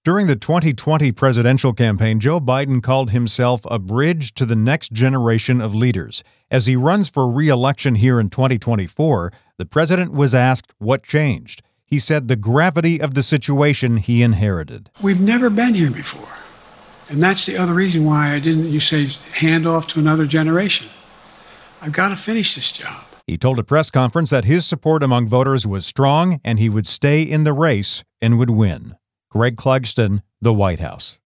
During the 2020 presidential campaign, Joe Biden called himself a bridge to the next generation of leaders. As he runs for re-election here in 2024, the president was asked what changed. He said the gravity of the situation he inherited. We've never been here before. And that's the other reason why you say, hand off to another generation. I've got to finish this job. He told a press conference that his support among voters was strong and he would stay in the race and would win. Greg Clugston, The White House.